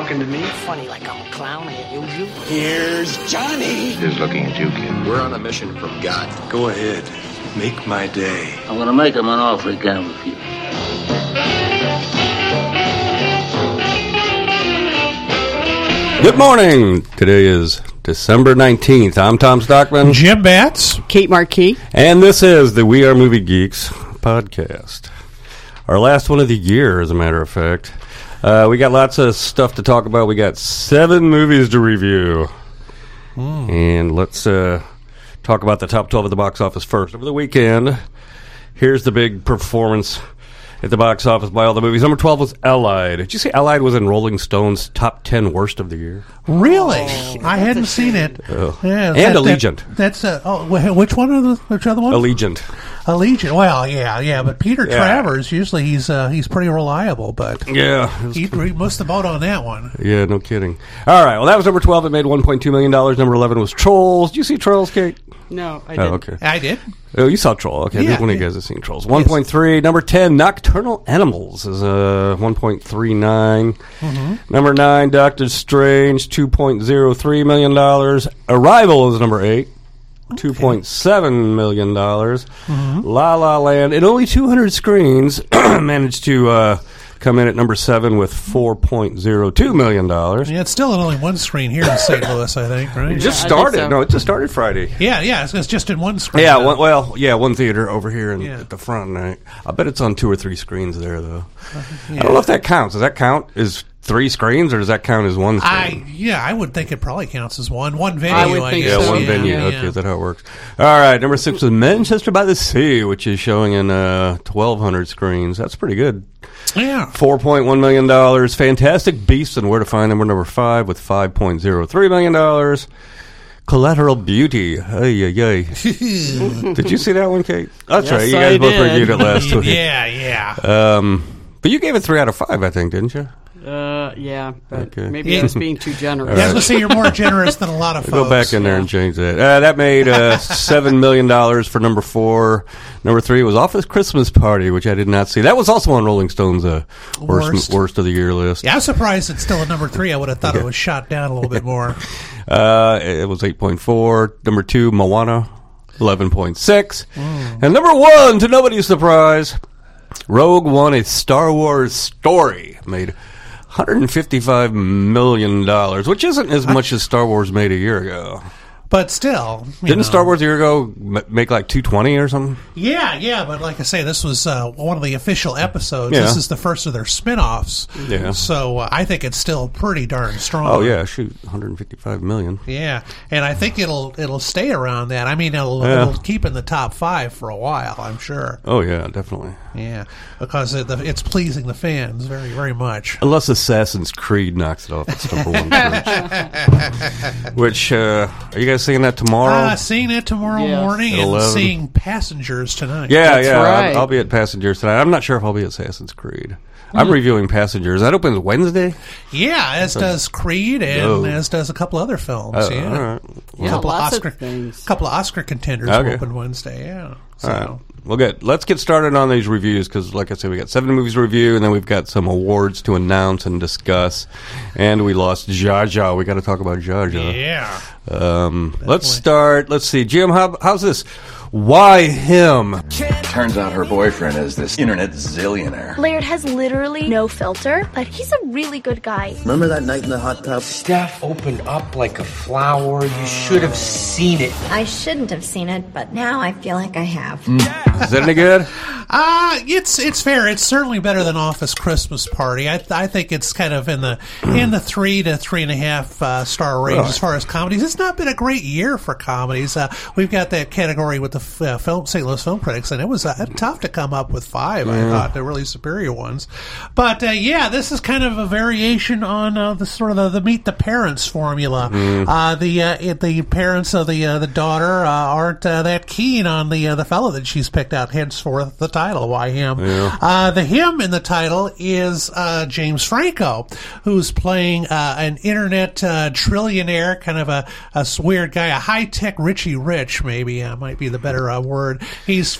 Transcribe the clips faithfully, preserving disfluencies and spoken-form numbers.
talking to me? Funny like I'm a clown, I amuse you. Here's Johnny. Who's looking at you, kid? We're on a mission from God. Go ahead. Make my day. I'm gonna make him an offer he can't refuse. Good morning. Today is December nineteenth. I'm Tom Stockman. Jim Batts. Kate Marquis. And this is the We Are Movie Geeks podcast. Our last one of the year, as a matter of fact. Uh, we got lots of stuff to talk about. We got seven movies to review. Mm. And let's uh, talk about the top twelve at the box office first. Over the weekend, here's the big performance at the box office by all the movies. Number twelve was Allied. Did you see Allied was in Rolling Stone's top ten worst of the year? Really? Oh, I hadn't seen it. Oh. Yeah, and that, Allegiant. That, that's uh, oh, which one are the which other one? Allegiant. Allegiant. Well, yeah, yeah, but Peter yeah. Travers usually he's uh, he's pretty reliable, but yeah, he, he missed the boat on that one. Yeah, no kidding. All right, well that was number twelve. It made one point two million dollars. Number eleven was Trolls. Did you see Trolls, Kate? No, I oh, didn't. Okay, I did. Oh, you saw Troll. Okay, yeah, one of yeah. you guys have seen Trolls. One point yes. three. Number ten, Nocturnal Animals is uh, one point three nine. Mm-hmm. Number nine, Doctor Strange, two point zero three million dollars. Arrival is number eight. Okay. two point seven million dollars. Mm-hmm. La La Land, in only two hundred screens, managed to uh, come in at number seven with four point zero two million dollars. Yeah, it's still at only one screen here in Saint Louis, I think, right? It just yeah, started. so. No, it just started Friday. Yeah, yeah, it's, it's just in one screen. Yeah, one, well, yeah, one theater over here in, yeah. at the front. I, I bet it's on two or three screens there, though. Uh, yeah. I don't know if that counts. Does that count as three screens, or does that count as one screen? I yeah, I would think it probably counts as one. One venue, I would I think guess. Yeah, so. one Yeah, venue. yeah, Okay, yeah. is that how it works? All right, number six was Manchester by the Sea, which is showing in uh, twelve hundred screens. That's pretty good. Yeah. four point one million dollars. Fantastic Beasts and Where to Find Them were number five with five point zero three million dollars. Collateral Beauty. Ay, ay, ay. Did you see that one, Kate? That's Yes, right. You I guys both did. reviewed it last week. Yeah, yeah. Um, but you gave it three out of five, I think, didn't you? Uh, yeah, but Okay. maybe Yeah. I was being too generous. Yeah, I was going to say you're more generous than a lot of folks. Go back in there and change that. Uh, that made uh, seven million dollars for number four. Number three was Office Christmas Party, which I did not see. That was also on Rolling Stone's uh, worst, Worst. worst of the year list. Yeah, I'm surprised it's still at number three. I would have thought it was shot down a little bit more. Uh, it was eight point four. Number two, Moana, eleven point six. Mm. And number one, to nobody's surprise, Rogue One, a Star Wars story, made one hundred fifty-five million dollars, which isn't as much as Star Wars made a year ago. But still, you Didn't know. Star Wars a year ago m- make like two twenty or something? Yeah, yeah, but like I say, this was uh, one of the official episodes. Yeah. This is the first of their spin-offs. Yeah. So uh, I think it's still pretty darn strong. Oh yeah, shoot, one hundred fifty-five million. Yeah, and I think it'll it'll stay around that. I mean, it'll, Yeah. it'll keep in the top five for a while, I'm sure. Oh yeah, definitely. Yeah, because it, the, it's pleasing the fans very, very much. Unless Assassin's Creed knocks it off its number one perch. Which, uh, are you guys seeing that tomorrow? Uh, seeing it tomorrow Yes. morning At and eleven. seeing Passengers tonight. yeah, That's yeah. right. I'll, I'll be at Passengers tonight. I'm not sure if I'll be at Assassin's Creed. I'm reviewing Passengers. That opens Wednesday? Yeah, as does Creed and Oh. as does a couple other films. Oh, yeah. all right. Yeah, couple lots Oscar, of things. couple of Oscar contenders Okay. will open Wednesday. Yeah. So. All right. Well, good. Let's get started on these reviews because, like I said, we got seven movies to review, and then we've got some awards to announce and discuss. And we lost Zsa Zsa. We got to talk about Zsa Zsa. Yeah. Um, let's start. Let's see, Jim. How, how's this? Why him? Turns out her boyfriend is this internet zillionaire. Laird has literally no filter, but he's a really good guy. Remember that night in the hot tub? Steph opened up like a flower. You should have seen it. I shouldn't have seen it, but now I feel like I have. Is that any good? Uh, it's it's fair. It's certainly better than Office Christmas Party. I I think it's kind of in the in the three to three and a half uh, star range Really? as far as comedies. It's not been a great year for comedies. Uh, we've got that category with the f- uh, film Saint Louis Film Critics, and it was uh, tough to come up with five. I thought the really superior ones. But uh, yeah, this is kind of a variation on uh, the sort of the, the Meet the Parents formula. Uh, the uh, it, the parents of the uh, the daughter uh, aren't uh, that keen on the uh, the fellow that she's picked out. Henceforth, the title, Why Him? Yeah. Uh, the him in the title is uh, James Franco, who's playing uh, an internet uh, trillionaire, kind of a, a weird guy, a high-tech Richie Rich, maybe uh, might be the better uh, word. He's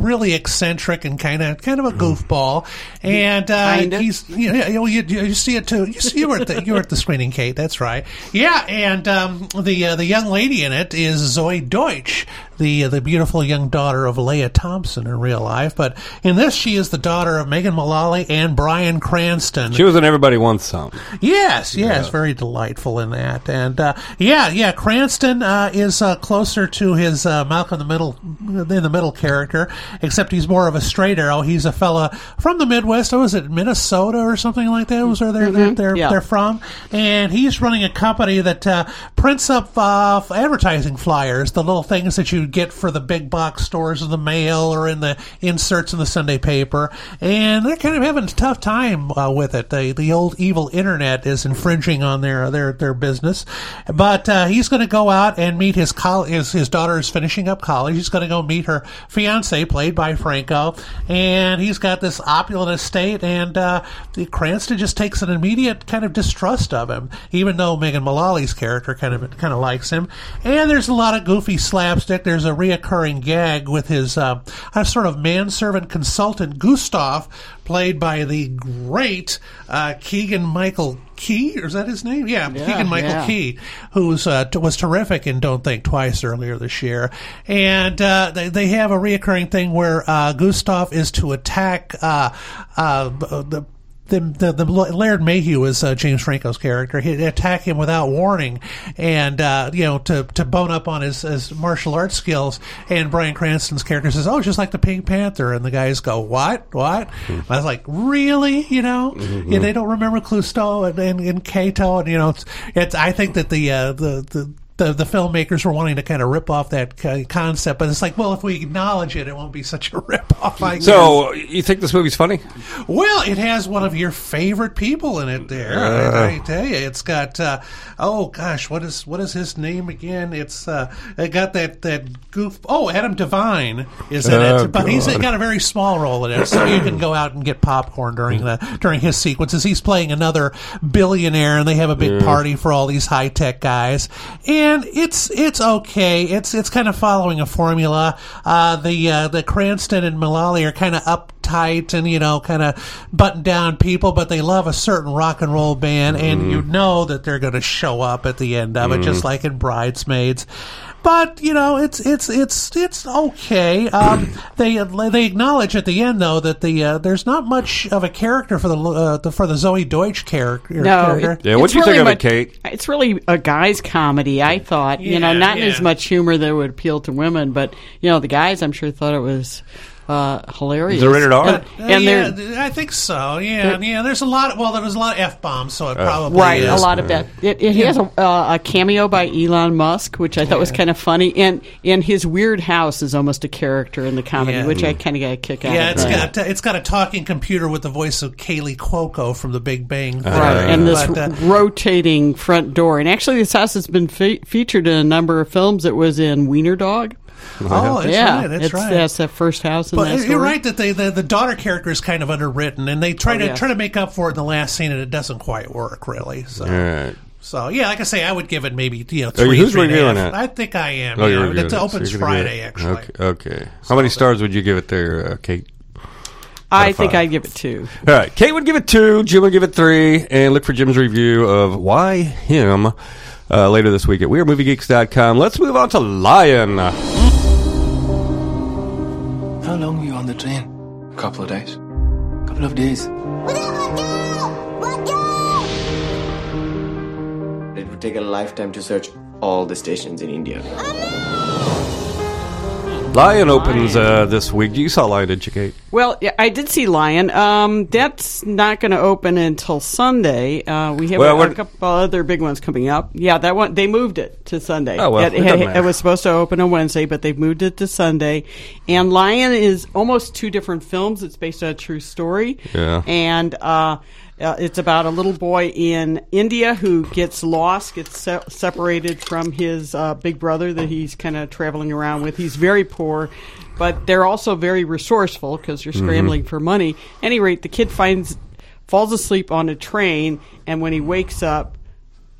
really eccentric and kind of kind of a goofball. And uh, Kinda. he's you know you, you, you see it too. You, see, you were at the you were at the screening, Kate. That's right. Yeah, and um, the uh, the young lady in it is Zoe Deutsch, the uh, the beautiful young daughter of Leah Thompson in real life. But in this, she is the daughter of Megan Mullally and Bryan Cranston. She was in Everybody Wants Some. Yes, yes, very delightful in that. And uh, yeah, yeah, Cranston uh, is uh, closer to his uh, Malcolm in the Middle in the Middle character, except he's more of a straight arrow. He's a fella from the Midwest. Oh, was it Minnesota or something like that? Was where they're Mm-hmm. they're they're, Yeah. they're from? And he's running a company that uh, prints up uh, advertising flyers, the little things that you get for the big box stores in the mail or in the inserts in the Sunday paper. And they're kind of having a tough time uh, with it. The the old evil internet is infringing on their their their business. But uh, he's going to go out and meet his col- his his daughter is finishing up college. He's going to go meet her fiance, played by Franco, and he's got this opulent estate. And uh, the Cranston just takes an immediate kind of distrust of him, even though Megan Mullally's character kind of kind of likes him. And there's a lot of goofy slapstick. There's a reoccurring gag with his uh, a sort of manservant consultant Gustav, played by the great uh, Keegan Michael Key, or is that his name? Yeah, Yeah, Keegan Michael yeah. Key, who's uh, t- was terrific in Don't Think Twice earlier this year. And uh, they they have a reoccurring thing where uh, Gustav is to attack uh, uh, the. The, the, the Laird Mayhew is uh, James Franco's character. He'd attack him without warning, and uh, you know to, to bone up on his, his martial arts skills. And Bryan Cranston's character says, "Oh, just like the Pink Panther." And the guys go, "What? What?" Mm-hmm. I was like, "Really? You know, mm-hmm. yeah, they don't remember Clouseau and, and, and Kato, and you know, it's, it's I think that the uh, the the The, the filmmakers were wanting to kind of rip off that concept, but it's like, well, if we acknowledge it, it won't be such a rip off. I guess. So, you think this movie's funny? Well, it has one of your favorite people in it there. Uh, I, I tell you, it's got uh, oh gosh, what is what is his name again? It's uh, it got that that goof. Oh, Adam Devine is in oh, it, but God. he's got a very small role in it, so you can go out and get popcorn during the during his sequences. He's playing another billionaire, and they have a big Yeah. party for all these high tech guys. And And it's it's okay. It's it's kind of following a formula. Uh, the uh, the Cranston and Mullally are kind of uptight and you know kind of button down people, but they love a certain rock and roll band, and Mm. you know that they're going to show up at the end of it, Mm. just like in Bridesmaids. But you know, it's it's it's it's okay. Um, they they acknowledge at the end though that the uh, there's not much of a character for the, uh, the for the Zoe Deutsch character. No, character. it- Yeah, what'd it's you think really of it, much- Kate? It's really a guy's comedy, I thought. you know, Yeah, not yeah. as much humor that would appeal to women, but, you know, the guys, I'm sure, thought it was uh, hilarious. Is it rated R? And, Uh, and yeah, they're... I think so. Yeah, yeah. There's a lot. Of, well, there was a lot of f bombs, so it Uh, probably Right, is. a lot of that. It, it has a, uh, a cameo by Elon Musk, which I thought was kind of funny, and and his weird house is almost a character in the comedy, Yeah. which I kind of got a kick out Yeah, of. it's Right. got it's got a talking computer with the voice of Kaylee Cuoco from The Big Bang Theory. Right, and this But, uh, rotating front door. And actually, this house has been fe- featured in a number of films. It was in Wiener Dog. oh, that's yeah, right. That's it's, right. That's the first house in But that you're story. right that they, the the daughter character is kind of underwritten, and they try Oh, to yeah. try to make up for it in the last scene, and it doesn't quite work really. So. All right. So yeah, like I say, I would give it maybe you know Are you- three. who's three and a reviewing half. it? I think I am. Oh, yeah. you're reviewing It it, so opens you're gonna give Friday it- actually. Okay. okay. How many stars would you give it there, uh, Kate? I of think five. I'd give it two. All right. Kate would give it two. Jim would give it three. And look for Jim's review of Why Him uh, later this week at we are movie geeks dot com. Let's move on to Lion. How long were you on the train? A couple of days. A couple of days. It would take a lifetime to search all the stations in India. Lion opens uh, this week. You saw Lion, didn't you, Kate? Well, yeah, I did see Lion. Um, that's not going to open until Sunday. Uh, we have Well, a, we're- a couple other big ones coming up. Yeah, that one they moved it to Sunday. Oh, well, it, it doesn't it, matter. it was supposed to open on Wednesday, but they've moved it to Sunday. And Lion is almost two different films. It's based on a true story. Yeah. And uh, uh, it's about a little boy in India who gets lost, gets se- separated from his uh, big brother that he's kind of traveling around with. He's very poor. But they're also very resourceful because you're scrambling Mm-hmm. for money. At any rate, the kid finds falls asleep on a train, and when he wakes up,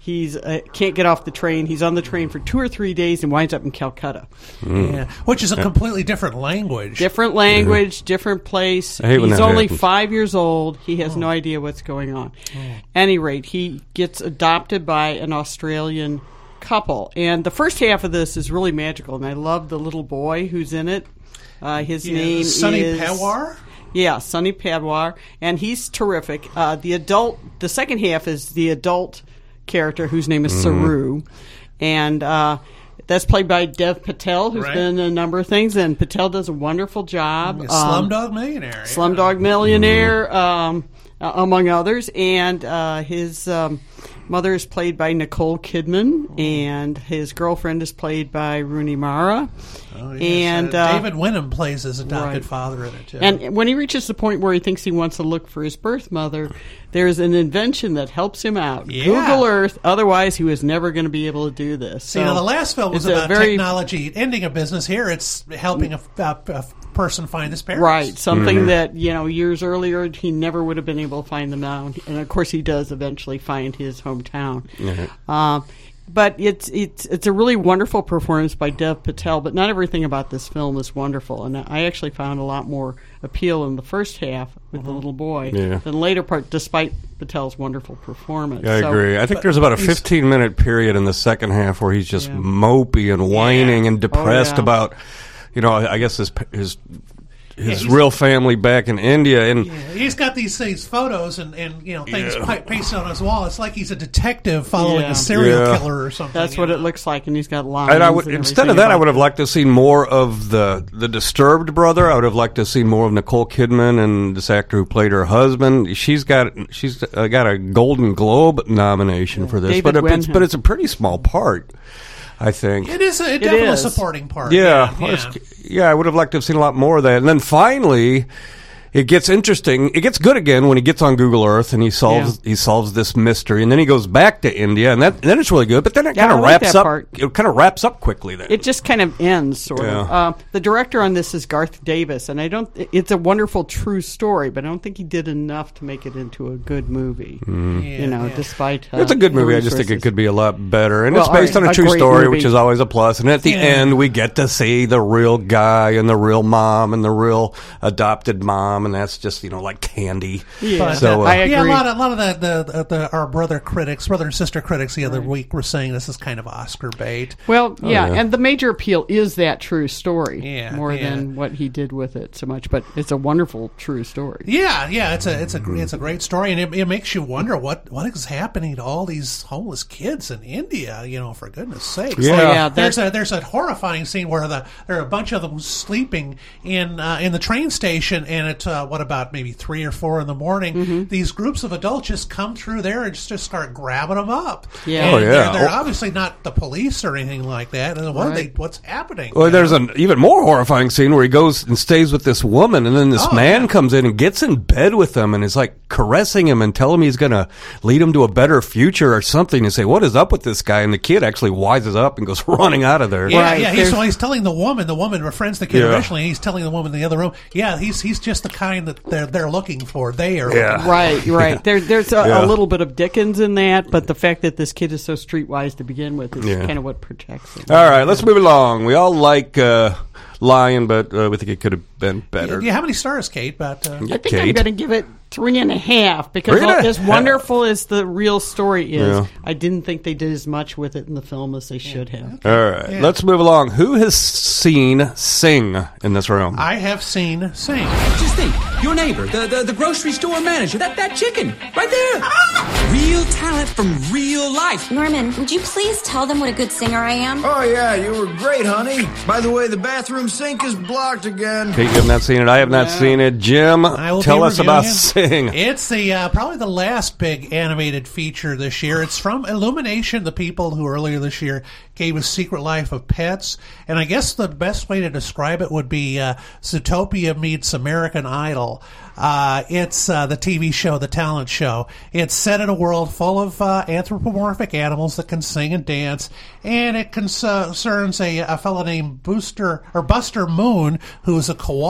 He's uh, can't get off the train. He's on the train for two or three days and winds up in Calcutta. Mm. Yeah, which is a completely different language. Different language, yeah. different place. I hate when He's that only happens. five years old. He has Oh. no idea what's going on. Oh. Any rate, he gets adopted by an Australian couple. And the first half of this is really magical, and I love the little boy who's in it. Uh, his Yeah, name Sonny is... Padwar? Yeah, Sonny Padwar, and he's terrific. Uh, the adult, the second half is the adult character whose name is Mhm. Saru, and uh, that's played by Dev Patel, who's Right. been in a number of things, and Patel does a wonderful job. Um, Slumdog Millionaire. yeah. Slumdog Millionaire, um, uh, among others, and uh, his um, mother is played by Nicole Kidman, and his girlfriend is played by Rooney Mara. Oh, yes. And uh, uh, David Wenham plays his adopted right. father in it, too. And when he reaches the point where he thinks he wants to look for his birth mother, there's an invention that helps him out. Yeah. Google Earth. Otherwise, he was never going to be able to do this. See, now the last film was it's a about very- technology ending a business. Here, it's helping a, a, a person find his parents. Right, something Mm-hmm. that, you know, years earlier he never would have been able to find them now. And of course he does eventually find his hometown. Yeah. Um, but it's it's it's a really wonderful performance by Dev Patel, but not everything about this film is wonderful. And I actually found a lot more appeal in the first half with the little boy Yeah. than the later part, despite Patel's wonderful performance. I So- agree. I think there's about a he's- fifteen minute period in the second half where he's just Yeah. mopey and whining and depressed Oh, yeah. about, you know, I I guess his his his he's- real family back in India. And Yeah, he's got these, these photos and, and you know things Yeah. pi- pasted on his wall. It's like he's a detective following Yeah. a serial Yeah. killer or something. That's you what know? it looks like, and he's got lines. And I would, and instead of everything that, I about would have it. liked to have seen more of the the disturbed brother. I would have liked to have seen more of Nicole Kidman and this actor who played her husband. She's got she's uh, got a Golden Globe nomination for this, David but it's Wenham. but it's a pretty small part, I think. It is a, It definitely a is. supporting part. Yeah, yeah. it's- yeah, I would have liked to have seen a lot more of that. And then finally, it gets interesting. It gets good again when he gets on Google Earth and he solves he solves this mystery, and then he goes back to India, and that and then it's really good. But then it Yeah, kind I of like wraps that up. part. It kind of wraps up quickly. Then It just kind of ends, sort Yeah. of. Uh, the director on this is Garth Davis, and I don't. It's a wonderful, true story, but I don't think he did enough to make it into a good movie. Mm-hmm. Yeah, you know, yeah. despite uh, it's a good the movie. I just think it resources. could be a lot better, and Well, it's based all right, on a a true great story, movie. which is always a plus. And at the Yeah. end, we get to see the real guy and the real mom and the real adopted mom, and that's just you know like candy. Yeah, But, So, uh, I agree. yeah, a lot of, a lot of the, the, the our brother critics, brother and sister critics, the other Right. week were saying this is kind of Oscar bait. Well, yeah, Oh, yeah. and the major appeal is that true story, Yeah, more yeah. than what he did with it so much. But it's a wonderful, true story. Yeah, yeah, it's a it's a it's a great story, and it, it makes you wonder what what is happening to all these homeless kids in India. You know, for goodness sakes. Yeah. Like, Oh, yeah, there's that- a there's a horrifying scene where the there are a bunch of them sleeping in uh, in the train station, and at uh, what about maybe three or four in the morning, Mm-hmm. these groups of adults just come through there and just, just start grabbing them up. Yeah. And Oh, yeah. They're, they're Oh. obviously not the police or anything like that. And what are they? Right. What's happening? Well, You there's know? an even more horrifying scene where he goes and stays with this woman, and then this Oh, man yeah. comes in and gets in bed with him and is like caressing him and telling him he's going to lead him to a better future or something. And say, "What is up with this guy?" And the kid actually wises up and goes running out of there. Yeah, Right, yeah. He's, there's- so he's telling the woman. The woman befriends the kid Yeah. originally. He's telling the woman in the other room. Yeah, he's he's just the kind that they're they're looking for. They are. Yeah. Looking Right, right. There, there's a, Yeah. a little bit of Dickens in that, but the fact that this kid is so streetwise to begin with is Yeah. kind of what protects him. All right, let's move along. We all like uh, Lion, but uh, we think it could have been better. Yeah, how many stars, Kate? But uh, I think I'm Kate. going to give it three and a half because Three and a as half. wonderful as the real story is, Yeah. I didn't think they did as much with it in the film as they should have. All right, Yeah. let's move along. Who has seen Sing in this room? I have seen Sing. Just think, your neighbor, the, the, the grocery store manager, that, that chicken, right there. Real talent from real life. Norman, would you please tell them what a good singer I am? Oh, yeah, you were great, honey. By the way, the bathroom sink is blocked again. Kate, you have not seen it. I have not Yeah. seen it. Jim, I will tell be us about reviewing it. Sing. It's the uh, probably the last big animated feature this year. It's from Illumination, the people who earlier this year gave us Secret Life of Pets, and I guess the best way to describe it would be uh, Zootopia meets American Idol. Uh, it's uh, the T V show, the talent show. It's set in a world full of uh, anthropomorphic animals that can sing and dance, and it concerns a, a fellow named Booster or Buster Moon, who is a koala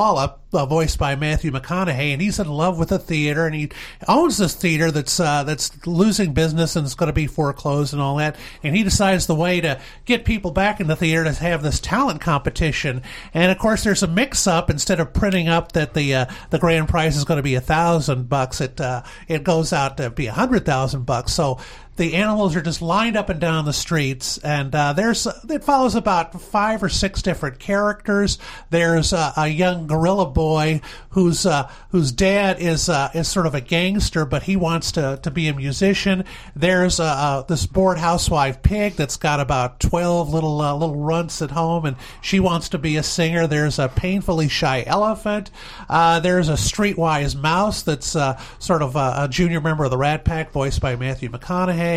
uh, voiced by Matthew McConaughey, and he's in love with the theater, and he owns this theater that's uh, that's losing business and it's going to be foreclosed and all that. And he decides the way to get people back in the theater to have this talent competition. And of course, there's a mix-up. Instead of printing up that the uh, the grand prize is going to be a thousand bucks, it uh, it goes out to be a hundred thousand bucks. So the animals are just lined up and down the streets, and uh, there's it follows about five or six different characters. There's uh, a young gorilla boy whose uh, whose dad is uh, is sort of a gangster, but he wants to, to be a musician. There's uh, uh, this bored housewife pig that's got about twelve little uh, little runts at home, and she wants to be a singer. There's a painfully shy elephant. Uh, there's a streetwise mouse that's uh, sort of a, a junior member of the Rat Pack, voiced by Matthew McConaughey.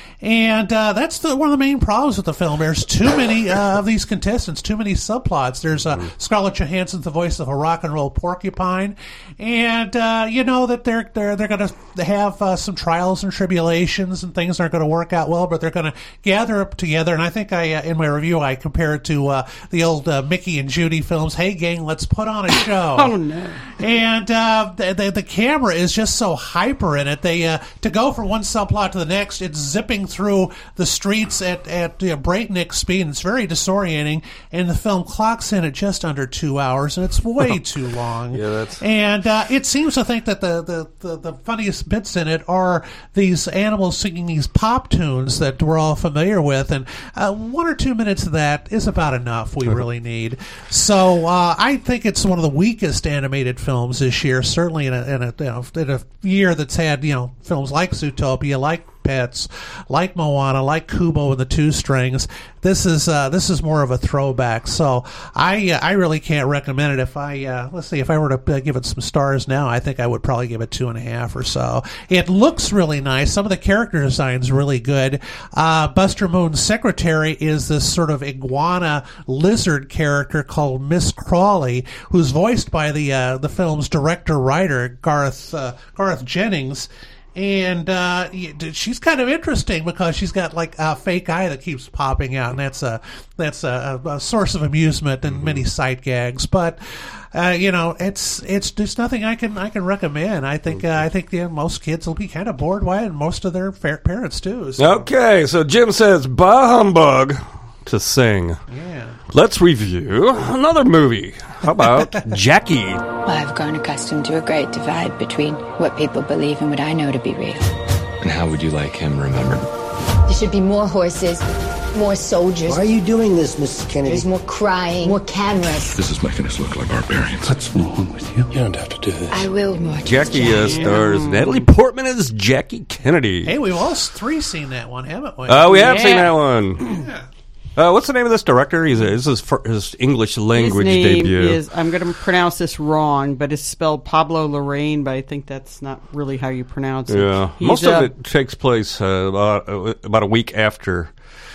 And uh, that's the, one of the main problems with the film. There's too many uh, of these contestants, too many subplots. There's uh, Scarlett Johansson's the voice of a rock and roll porcupine, and uh, you know that they're they're they're going to have uh, some trials and tribulations, and things aren't going to work out well. But they're going to gather up together. And I think I, uh, in my review, I compare it to uh, the old uh, Mickey and Judy films. Hey, gang, let's put on a show. Oh no! And uh, the, the the camera is just so hyper in it. They uh, to go from one subplot to the next. It's zipping through the streets at, at you know, breakneck speed, and it's very disorienting, and the film clocks in at just under two hours, and it's way too long. Yeah, that's... And uh, it seems to think that the, the, the, the funniest bits in it are these animals singing these pop tunes that we're all familiar with, and uh, one or two minutes of that is about enough we really need. So uh, I think it's one of the weakest animated films this year, certainly in a, in a, you know, in a year that's had you know films like Zootopia, like Pets, like Moana, like Kubo and the Two Strings. This is uh, this is more of a throwback. So I uh, I really can't recommend it. If I uh, let's see, if I were to uh, give it some stars now, I think I would probably give it two and a half or so. It looks really nice. Some of the character design's really good. Uh, Buster Moon's secretary is this sort of iguana lizard character called Miss Crawley, who's voiced by the uh, the film's director writer Garth uh, Garth Jennings. And uh, she's kind of interesting because she's got like a fake eye that keeps popping out, and that's a that's a, a source of amusement and many sight gags. But uh, you know, it's it's just nothing I can I can recommend. I think uh, I think yeah, most kids will be kind of bored by it, and most of their fa- parents too. So. Okay, so Jim says, "Bah humbug to sing." Yeah. Let's review another movie. How about Jackie? Well, I've grown accustomed to a great divide between what people believe and what I know to be real. And how would you like him remembered? There should be more horses, more soldiers. Why are you doing this, Missus Kennedy? There's more crying, more cameras. This is making us look like barbarians. What's wrong with you? You don't have to do this. I will more. Jackie uh, stars Natalie Portman as Jackie Kennedy. Hey, we've all three seen that one, haven't we? Oh, uh, we have yeah. seen that one. Yeah. Uh, what's the name of this director? He's a, this is his, his English language his name debut. Is, I'm going to pronounce this wrong, but it's spelled Pablo Larraín, but I think that's not really how you pronounce it. Yeah, He's most a, of it takes place uh, about, uh, about a week after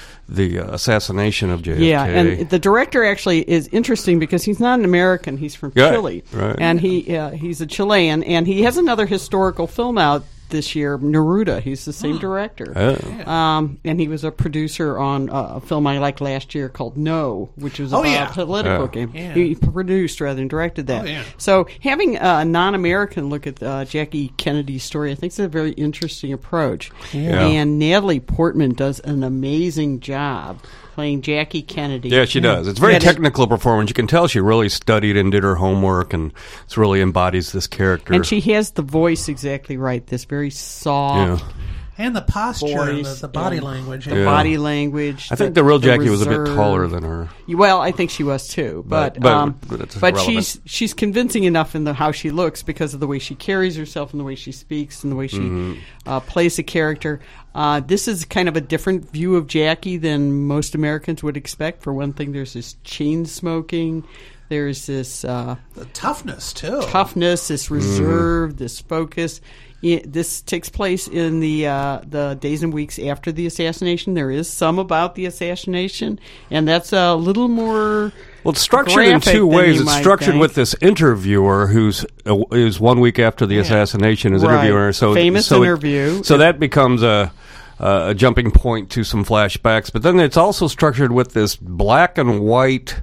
the uh, assassination of J F K. Yeah, and the director actually is interesting because he's not an American. He's from yeah, Chile, right. and he uh, he's a Chilean, and he has another historical film out this year, Neruda. He's the same director. Oh. Um, and he was a producer on uh, a film I liked last year called No, which was oh, about yeah. a political oh. game. Yeah. He produced rather than directed that. Oh, yeah. So having a non-American look at uh, Jackie Kennedy's story, I think is a very interesting approach. Yeah. And Natalie Portman does an amazing job playing Jackie Kennedy. Yeah, she does. It's a very That technical is, performance. You can tell she really studied and did her homework, and it really embodies this character. And she has the voice exactly right. This very soft. Yeah. And the posture, and the, the body and language. The yeah. body language. I think the, the real the Jackie reserve. was a bit taller than her. Well, I think she was too, but but, but, um, but, but she's she's convincing enough in the how she looks because of the way she carries herself and the way she speaks and the way she mm-hmm. uh, plays a character. Uh, this is kind of a different view of Jackie than most Americans would expect. For one thing, there's this chain smoking. There's this uh, the toughness too. Toughness, this reserve, mm. this focus. It, this takes place in the uh, the days and weeks after the assassination. There is some about the assassination, and that's a little more. Well, it's structured in two ways. It's structured think. with this interviewer who's uh, is one week after the yeah. assassination is right. interviewing. So famous so interview. It, so that becomes a. Uh, a jumping point to some flashbacks, but then it's also structured with this black and white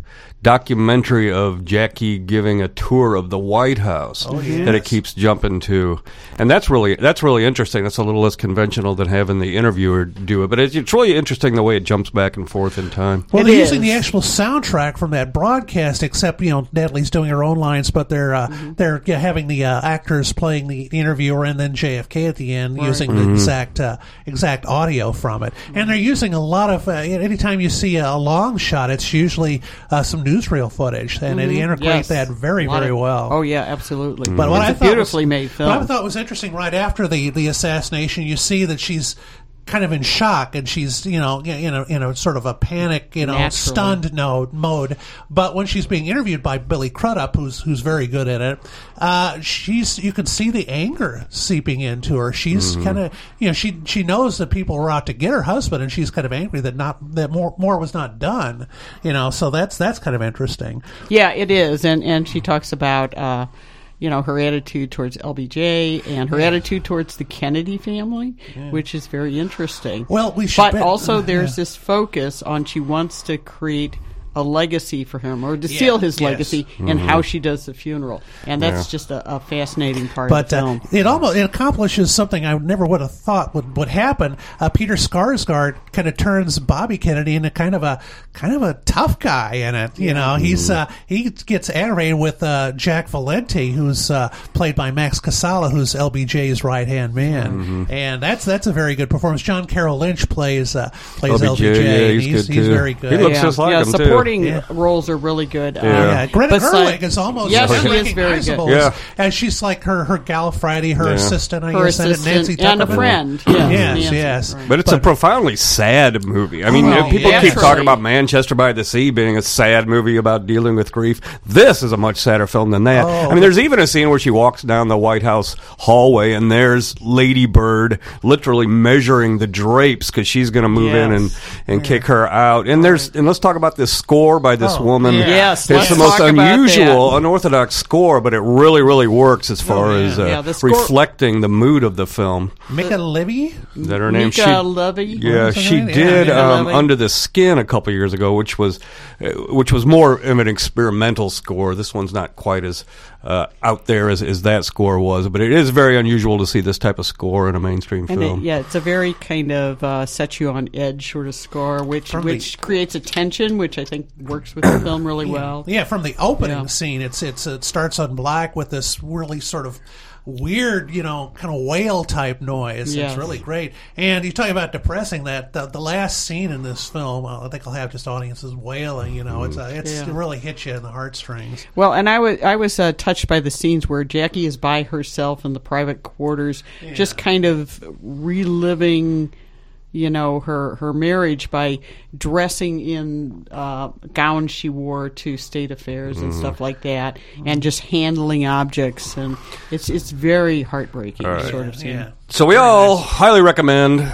documentary of Jackie giving a tour of the White House oh, yes. that it keeps jumping to, and that's really that's really interesting. That's a little less conventional than having the interviewer do it, but it's, it's really interesting the way it jumps back and forth in time. Well, it they're is. using the actual soundtrack from that broadcast, except you know Natalie's doing her own lines, but they're uh, mm-hmm. they're yeah, having the uh, actors playing the, the interviewer and then J F K at the end, right. using mm-hmm. the exact uh, exact audio from it, mm-hmm. and they're using a lot of. Uh, anytime you see a long shot, it's usually uh, some newsreel footage, and mm-hmm. they integrate yes. that very very of, well. Oh yeah, absolutely. Mm-hmm. But what it's I a thought beautifully was, made film. What I thought was interesting right after the the assassination, you see that she's kind of in shock, and she's you know in a in a sort of a panic, you know, Naturally. stunned no, mode. But when she's being interviewed by Billy Crudup, who's who's very good at it, uh, she's you can see the anger seeping into her. She's mm-hmm. kind of you know she she knows that people were out to get her husband, and she's kind of angry that not that more more was not done. You know, so that's that's kind of interesting. Yeah, it is, and and she talks about. Uh, You know, her attitude towards L B J and her yeah. attitude towards the Kennedy family, yeah. which is very interesting. Well, we should But bet, also uh, there's yeah. this focus on she wants to create a legacy for him, or to Yeah. seal his Yes. legacy, Mm-hmm. and how she does the funeral, and that's Yeah. just a, a fascinating part But of the film. uh, it almost it accomplishes something I never would have thought would, would happen. Uh, Peter Skarsgård kind of turns Bobby Kennedy into kind of a kind of a tough guy in it. You know, he's uh, he gets aggravated with uh, Jack Valenti, who's uh, played by Max Casala, who's L B J's right hand man, Mm-hmm. and that's that's a very good performance. John Carroll Lynch plays uh, plays L B J, L B J. yeah, and he's he's, good, he's too. very good. He looks yeah. just like yeah, him, too. supporting Yeah. roles are really good. Yeah. Uh, Yeah, Greta Besi- Gerwig is almost Yes, she is very unrecognizable good. as, Yeah. as she's like her her gal Friday, her Yeah. assistant, I Her guess, and assistant Nancy and a Tuckerman. friend. Yes, yes, Nancy, yes. right. But it's a profoundly sad movie. I mean, Oh, you know, people yeah. keep Naturally. talking about Manchester by the Sea being a sad movie about dealing with grief. This is a much sadder film than that. Oh. I mean, there's even a scene where she walks down the White House hallway, and there's Lady Bird literally measuring the drapes because she's going to move Yes. in and, and kick her out. And there's and let's talk about this score by this Oh, woman. yeah. Yes, it's let's the most talk about unusual, that. unorthodox score, but it really, really works as far Oh, yeah. as uh, Yeah, the score- reflecting the mood of the film. Mika Levy? Is that her name? Mika She- Levy. Yeah, What's her she name? Yeah, did Mika um, Levy. Under the Skin a couple years ago, which was uh, which was more of an experimental score. This one's not quite as uh, out there as, as that score was, but it is very unusual to see this type of score in a mainstream And film. it, yeah, it's a very kind of uh, set you on edge sort of score, which From which the- creates a tension, which I think works with the film really well. Yeah, from the opening Yeah. scene, it's it's it starts on black with this really sort of weird, you know, kind of whale type noise. Yes. It's really great. And you talk about depressing. That the, the last scene in this film, uh, I think I'll have just audiences wailing. You know, it's uh, it's Yeah. it really hits you in the heartstrings. Well, and I was I was uh, touched by the scenes where Jackie is by herself in the private quarters, just kind of reliving, you know, her her marriage by dressing in uh, gowns she wore to state affairs and stuff like that, and just handling objects, and it's it's very heartbreaking All right. sort of scene. Yeah. So we all highly recommend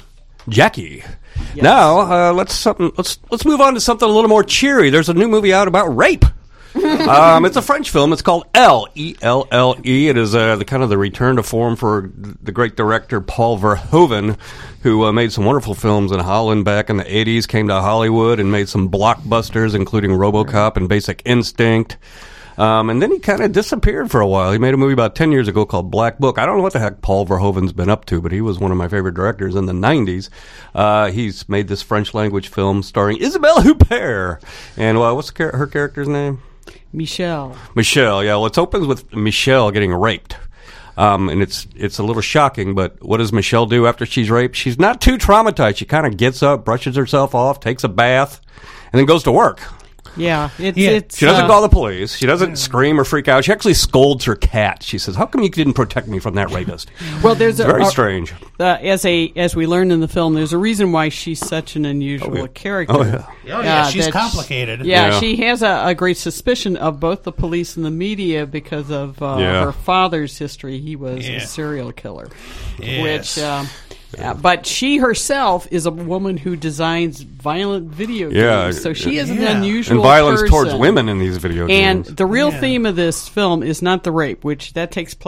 Jackie. Yes. Now uh, let's something. Let's let's move on to something a little more cheery. There's a new movie out about rape. um, it's a French film. It's called Elle, E L L E. It is uh, the kind of the return to form for the great director Paul Verhoeven, who uh, made some wonderful films in Holland back in the eighties, came to Hollywood and made some blockbusters, including RoboCop and Basic Instinct. Um, and then he kind of disappeared for a while. He made a movie about ten years ago called Black Book. I don't know what the heck Paul Verhoeven's been up to, but he was one of my favorite directors in the nineties. Uh, he's made this French-language film starring Isabelle Huppert. And uh, what's the char- her character's name? Michelle. Michelle, yeah. Well, it opens with Michelle getting raped. Um, and it's it's a little shocking, but what does Michelle do after she's raped? She's not too traumatized. She kind of gets up, brushes herself off, takes a bath, and then goes to work. Yeah, it's, Yeah. it's She doesn't uh, call the police. She doesn't scream or freak out. She actually scolds her cat. She says, "How come you didn't protect me from that rapist?" Well, there's a, Very a- strange. Uh, as a as we learned in the film, there's a reason why she's such an unusual Oh, yeah. character. Oh, yeah. Oh, yeah, Uh, she's that complicated. Yeah, Yeah. she has a, a great suspicion of both the police and the media because of uh, Yeah. her father's history. He was Yeah. a serial killer, Yes. which. Um, uh, but she herself is a woman who designs violent video games, Yeah. so she is an Yeah. unusual And violence person. towards women in these video And games. the real Yeah. theme of this film is not the rape, which that takes place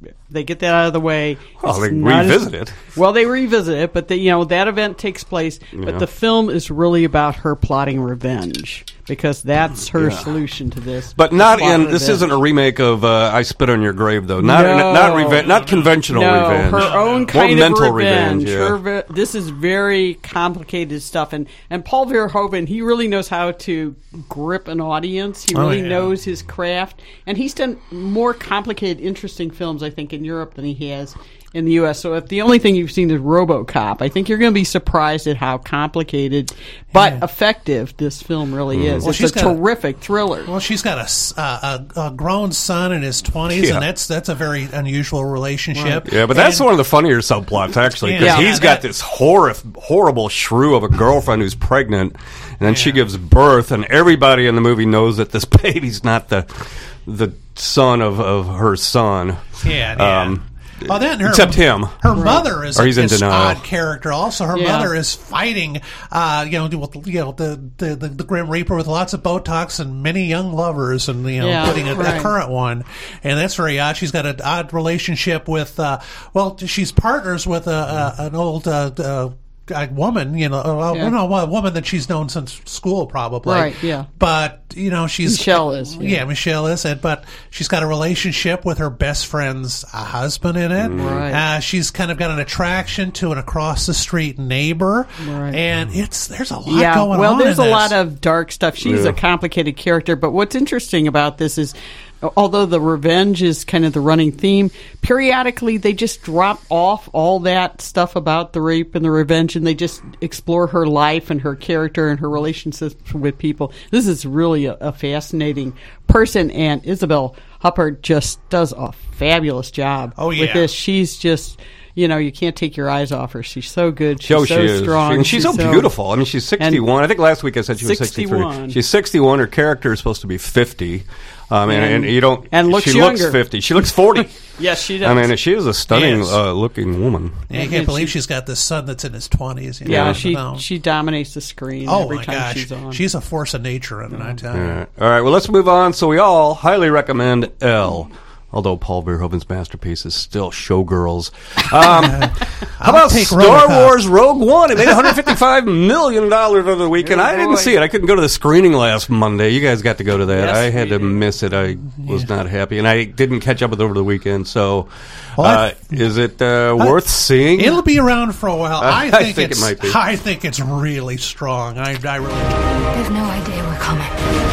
they get that out of the way. Well, It's they not revisit as- it. Well, they revisit it, but the, you know that event takes place. Yeah. But the film is really about her plotting revenge because that's her Yeah. solution to this. But not Plot in. revenge. This isn't a remake of uh, I Spit on Your Grave, though. Not No. not revenge. Not conventional no, revenge. her own More kind mental of revenge. yeah. Her ve- this is very complicated stuff, and and Paul Verhoeven, he really knows how to grip an audience. He Oh, really yeah. knows his craft, and he's done more complicated, interesting films, I think, in Europe than he has in the U S. So if the only thing you've seen is RoboCop, I think you're going to be surprised at how complicated but Yeah. effective this film really is. Well, it's she's a got a- terrific thriller. Well, she's got a, s- uh, a, a grown son in his twenties, Yeah. and that's that's a very unusual relationship. Yeah, but that's And- one of the funnier subplots, actually, because Yeah. he's Yeah, got that- this hor- horrible shrew of a girlfriend who's pregnant, and then she gives birth, and everybody in the movie knows that this baby's not the the son of, of her son. Yeah, yeah. Um, Oh, that and her, except him. Her mother is Or he's in this denial. odd character. Also, her Yeah. mother is fighting, uh, you know, with, you know, the, the, the, the Grim Reaper with lots of Botox and many young lovers, and you know, Yeah, including a, right. a current one, and that's very odd. She's got an odd relationship with, uh, well, she's partners with a, a an old. Uh, uh, a woman, you know, uh, Yeah. no, a woman that she's known since school, probably. Right, yeah. But you know, she's Michelle is, yeah, yeah. Michelle is, and but she's got a relationship with her best friend's uh, husband in it. Right. Uh, she's kind of got an attraction to an across the street neighbor, Right. and it's there's a lot yeah, going well, on. there's in a this. lot of dark stuff. She's Yeah. a complicated character, but what's interesting about this is, although the revenge is kind of the running theme, periodically they just drop off all that stuff about the rape and the revenge, and they just explore her life and her character and her relationships with people. This is really a, a fascinating person, and Isabel Huppert just does a fabulous job Oh, with yeah. this. She's just... You know, you can't take your eyes off her. She's so good. She's Oh, so she is. strong. And she's, so beautiful. I mean, she's sixty-one. I think last week I said she was sixty-three. sixty-one. She's sixty-one. Her character is supposed to be fifty. Um, and, And- and you don't. and looks she younger. looks fifty. She looks forty. Yes, she does. I mean, she is a stunning Yes. uh, looking woman. Yeah, you And can't believe she- she's got this son that's in his twenties. Yeah, she she dominates the screen Oh every my time gosh, she's on. she's a force of nature in it. I tell you. Yeah. All right, well, let's move on. So we all highly recommend Elle. Although Paul Verhoeven's masterpiece is still Showgirls. Um, how about take Star RoboCop. Wars Rogue One? It made one hundred fifty-five million dollars over the weekend. Oh, I didn't boy. see it. I couldn't go to the screening last Monday. You guys got to go to that. Yes, I had we to did. miss it. I was not happy. And I didn't catch up with it over the weekend. So Well, I- uh, is it uh, worth seeing? It'll be around for a while. I I think, think it it's, might be. I think it's really strong. I, I really. They've no idea we're coming.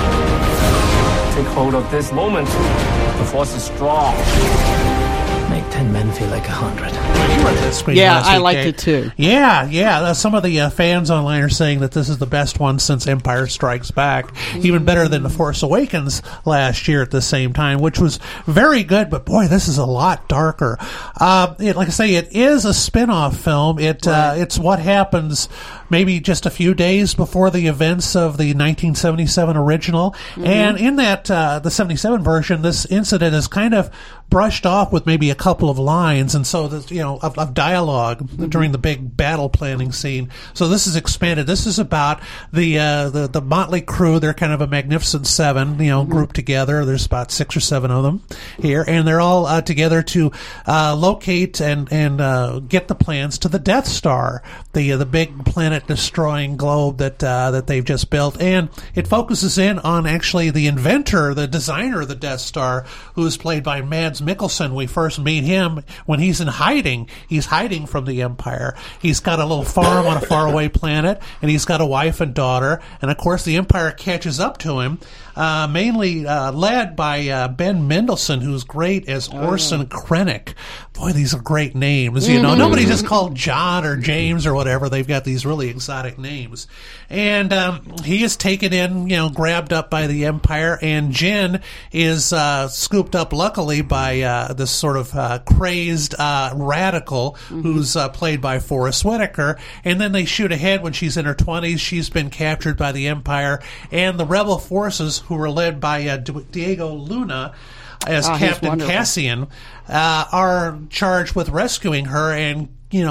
Take hold of this moment. The force is strong. Make ten men feel like a hundred. You went to the screening Yeah, last I week, liked Dave. it too. Yeah, yeah. Uh, some of the uh, fans online are saying that this is the best one since Empire Strikes Back. Even better than The Force Awakens last year at the same time, which was very good. But boy, this is a lot darker. Uh, it, like I say, it is a spin-off film. It uh, it's what happens maybe just a few days before the events of the nineteen seventy-seven original. Mm-hmm. And in that uh, the seventy-seven version, this incident is kind of brushed off with maybe a couple of lines, and so the, you know of, of dialogue during the big battle planning scene. So this is expanded. This is about the uh, the the motley crew. They're kind of a magnificent seven, you know, grouped together. There's about six or seven of them here, and they're all uh, together to uh, locate and and uh, get the plans to the Death Star, the uh, the big planet destroying globe that uh, that they've just built. And it focuses in on actually the inventor, the designer of the Death Star, who is played by Mads Mikkelsen. We first meet him when he's in hiding. He's hiding from the Empire. He's got a little farm on a faraway planet, and he's got a wife and daughter. And of course, the Empire catches up to him, uh, mainly uh, led by uh, Ben Mendelsohn, who's great as Orson Krennic. Boy, these are great names. You know, Mhm. nobody's just called John or James or whatever. They've got these really exotic names. And um, he is taken in, you know, grabbed up by the Empire, and Jin is uh, scooped up, luckily, by uh, this sort of uh, crazed uh, radical who's uh, played by Forrest Whitaker. And then they shoot ahead when she's in her twenties. She's been captured by the Empire, and the rebel forces, who were led by uh, D- Diego Luna as Oh, he's Captain wonderful. Cassian, uh, are charged with rescuing her and, you know,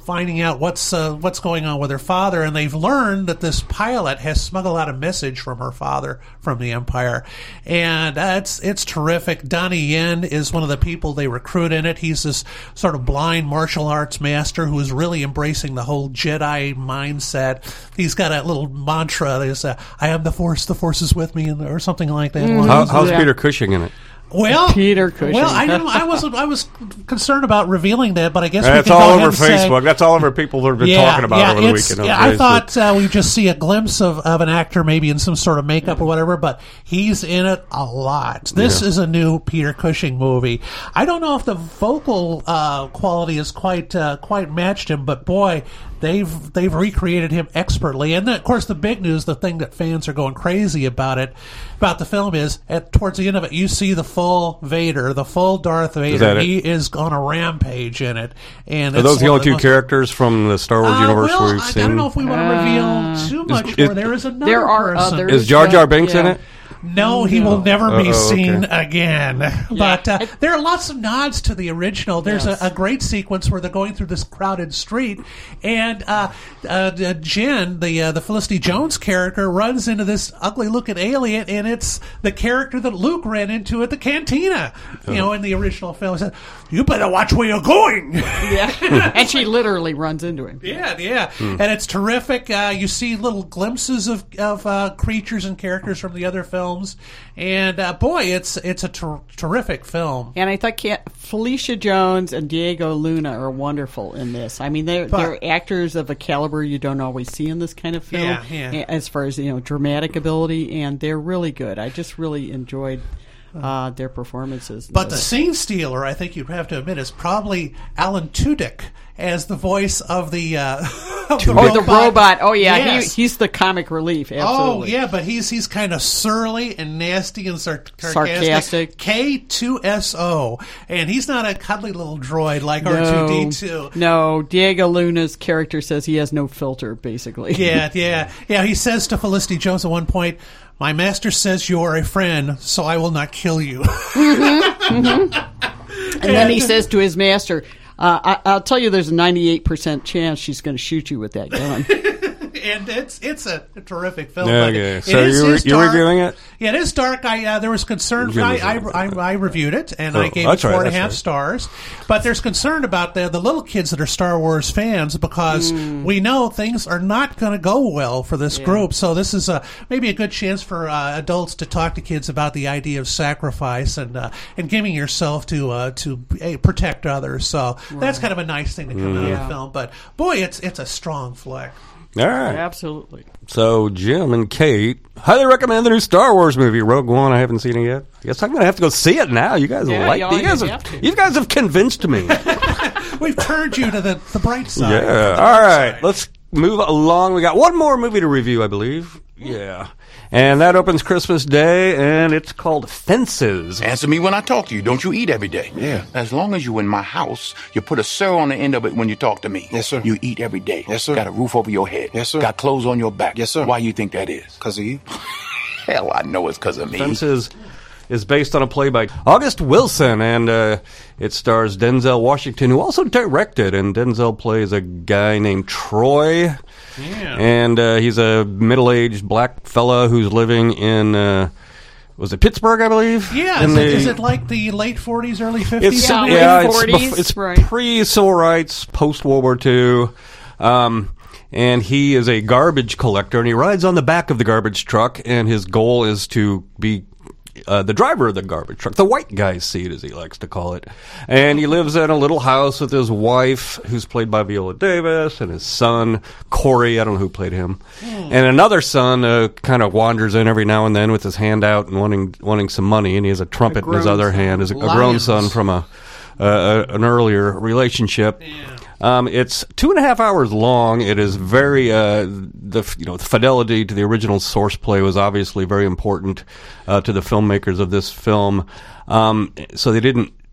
finding out what's uh, what's going on with her father, and they've learned that this pilot has smuggled out a message from her father from the Empire, and uh, it's it's terrific. Donnie Yen is one of the people they recruit in it. He's this sort of blind martial arts master who is really embracing the whole Jedi mindset. He's got a little mantra. There's a, I am the Force, the Force is with me, or something like that. Mm. How, how's yeah. Peter Cushing in it? Well, Peter Cushing. Well, I didn't. I was. I was concerned about revealing that, but I guess that's we can all go over ahead and Facebook. Say, that's all over people who have been yeah, talking about yeah, over the weekend. Yeah, I thought uh, we just see a glimpse of, of an actor, maybe in some sort of makeup or whatever, but he's in it a lot. This yeah. is a new Peter Cushing movie. I don't know if the vocal uh, quality is quite uh, quite matched him, but boy. They've they've recreated him expertly, and then, of course the big news, the thing that fans are going crazy about it, about the film is at towards the end of it, you see the full Vader, the full Darth Vader. Is he is on a rampage in it, and are those the only two most, characters from the Star Wars uh, universe well, we've I, seen? I don't know if we want to reveal too much. Is, more. There is another there are person. Others, is Jar Jar Binks yeah. in it? No, he will never be Uh-oh, seen okay. again. But uh, there are lots of nods to the original. There's yes. a, a great sequence where they're going through this crowded street, and uh, uh, Jen, the uh, the Felicity Jones character, runs into this ugly-looking alien, and it's the character that Luke ran into at the cantina. You know, in the original film, he said, "You better watch where you're going." Yeah, and she literally runs into him. Yeah, yeah, hmm. and it's terrific. Uh, you see little glimpses of of uh, creatures and characters from the other films. And uh, boy, it's it's a ter- terrific film. And I thought Felicia Jones and Diego Luna are wonderful in this. I mean, they're but, they're actors of a caliber you don't always see in this kind of film. Yeah, yeah. As far as you know, dramatic ability, and they're really good. I just really enjoyed uh, their performances. But the scene stealer, I think you'd have to admit, is probably Alan Tudyk as the voice of the uh, of the oh robot. the robot. Oh yeah, yes. he, he's the comic relief. Absolutely. Oh yeah, but he's he's kind of surly and nasty and sar- sarcastic. sarcastic. K two S O, and he's not a cuddly little droid like no, R two D two. No, Diego Luna's character says he has no filter, basically. Yeah, yeah, yeah. He says to Felicity Jones at one point, "My master says you are a friend, so I will not kill you." Mm-hmm, mm-hmm. And then he says to his master, Uh, I, I'll tell you, there's a ninety-eight percent chance she's going to shoot you with that gun. And it's it's a terrific film. Okay, so you're, you're reviewing it? Yeah, it is dark. I uh, there was concern. I, I, I, I reviewed it and oh, I gave it four right, and a half right. stars. But there's concern about the the little kids that are Star Wars fans because mm. we know things are not going to go well for this yeah. group. So this is a maybe a good chance for uh, adults to talk to kids about the idea of sacrifice and uh, and giving yourself to uh, to uh, protect others. So right. that's kind of a nice thing to come mm. out yeah. of the film. But boy, it's it's a strong flick. All right. Absolutely. So, Jim and Kate highly recommend the new Star Wars movie, Rogue One. I haven't seen it yet. I guess I'm going to have to go see it now. You guys yeah, like you you guys have, have you guys have convinced me. We've turned you to the, the bright side. Yeah. All right. Side. Let's move along. We got one more movie to review, I believe. Yeah. And that opens Christmas Day, and it's called Fences. Answer me when I talk to you. Don't you eat every day? Yeah. As long as you're in my house, you put a sir on the end of it when you talk to me. Yes, sir. You eat every day. Yes, sir. Got a roof over your head. Yes, sir. Got clothes on your back. Yes, sir. Why you think that is? Because of you. Hell, I know it's because of me. Fences is based on a play by August Wilson, and uh, it stars Denzel Washington, who also directed, and Denzel plays a guy named Troy. Yeah. And uh, he's a middle-aged black fella who's living in, uh, was it Pittsburgh, I believe? Yeah. Is, the, it, is it like the late forties, early fifties? It's, yeah, yeah, late it's, forties, bef- it's right. pre-civil rights, post-World War Two. Um, and he is a garbage collector, and he rides on the back of the garbage truck, and his goal is to be Uh, the driver of the garbage truck, the white guy's seat, as he likes to call it. And he lives in a little house with his wife, who's played by Viola Davis, and his son, Corey, I don't know who played him. Mm. And another son uh, kind of wanders in every now and then with his hand out and wanting wanting some money, and he has a trumpet a in his other son. hand, as a, a Lions. grown son from a uh, an earlier relationship. Yeah. Um, it's two and a half hours long. It is very uh, the you know the fidelity to the original source play was obviously very important uh, to the filmmakers of this film. Um, so they didn't